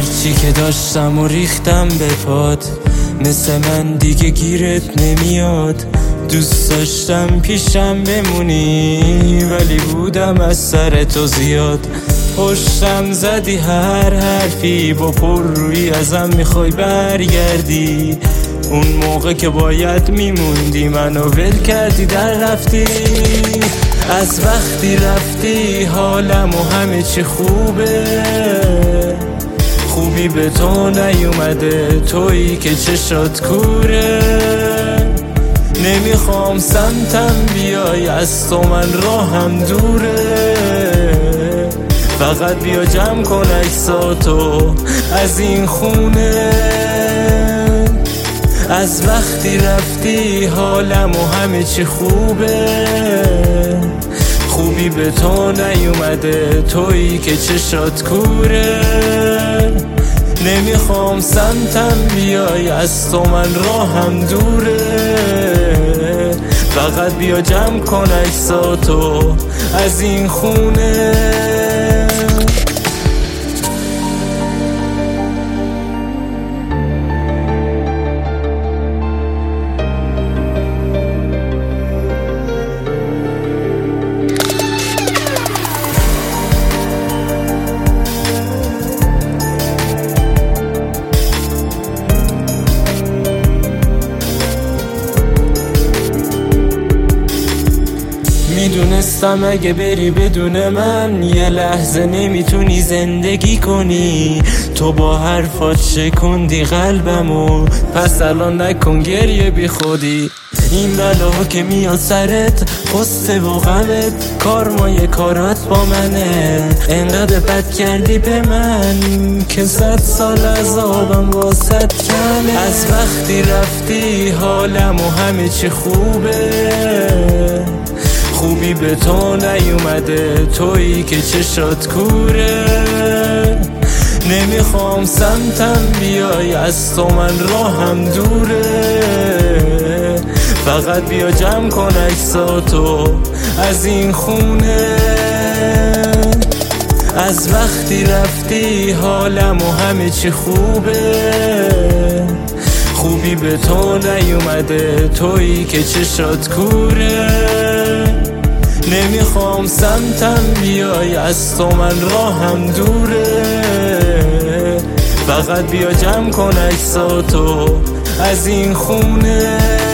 هرچی که داشتم و ریختم به پات، مثل من دیگه گیرت نمیاد. دوست داشتم پیشم بمونی ولی بودم از سر تو زیاد. پشتم زدی هر حرفی با پر روی ازم میخوای برگردی. اون موقع که باید میموندی منو ول کردی در رفتی. از وقتی رفتی حالم و همه چی خوبه، خوبی به تو نیومده، تویی که چشات کوره. نمیخوام سمتم بیای، از تو من راهم دوره. فقط بیا جمع کن عکساتو از این خونه. از وقتی رفتی حالم و همه چی خوبه، خوبی به تو نیومده، تویی که چشات کوره. نمیخوام سمتم بیای، از تو من راهم دوره. فقط بیا جمع کن عکساتو از این خونه. میدونستم اگه بری بدون من یه لحظه نمیتونی زندگی کنی. تو با حرفات شکوندی قلبمو، پس الان نکن گریه بی خودی. این بلا که میاد سرت، غصه و غمت، کارمای کارات با منه. انقدر بد کردی به من که 100 سال عذابم واسط کمه. از وقتی رفتی حالم و همه چی خوبه، خوبی به تو نیومده، تویی که چشات کوره. نمیخوام سمتم بیای، از تو من راهم دوره. فقط بیا جمع کن عکساتو از این خونه. از وقتی رفتی حالم و همه چی خوبه، خوبی به تو نیومده، تویی که چشات کوره. نمیخوام سمتم بیای، از تو من راهم دوره. فقط بیا جمع کن عکساتو از این خونه.